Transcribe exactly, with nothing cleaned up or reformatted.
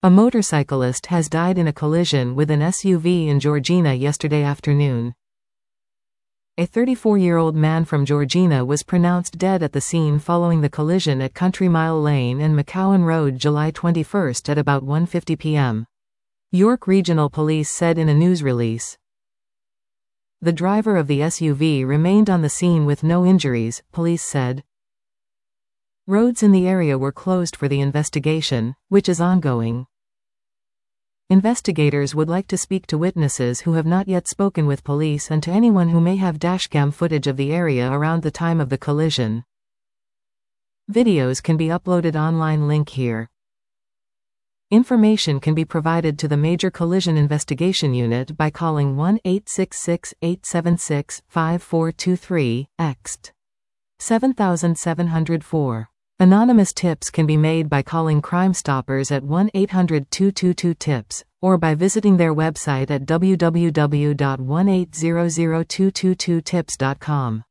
A motorcyclist has died in a collision with an S U V in Georgina yesterday afternoon. A thirty-four-year-old man from Georgina was pronounced dead at the scene following the collision at Country Mile Lane and McCowan Road July twenty-first at about one fifty p m York Regional Police said in a news release. The driver of the S U V remained on the scene with no injuries, police said. Roads in the area were closed for the investigation, which is ongoing. Investigators would like to speak to witnesses who have not yet spoken with police and to anyone who may have dashcam footage of the area around the time of the collision. Videos can be uploaded online, link here. Information can be provided to the Major Collision Investigation Unit by calling one eight six six, eight seven six, five four two three, ext. seven seven zero four. Anonymous tips can be made by calling Crime Stoppers at one eight hundred, two two two, tips, or by visiting their website at w w w dot one eight zero zero two two two tips dot com.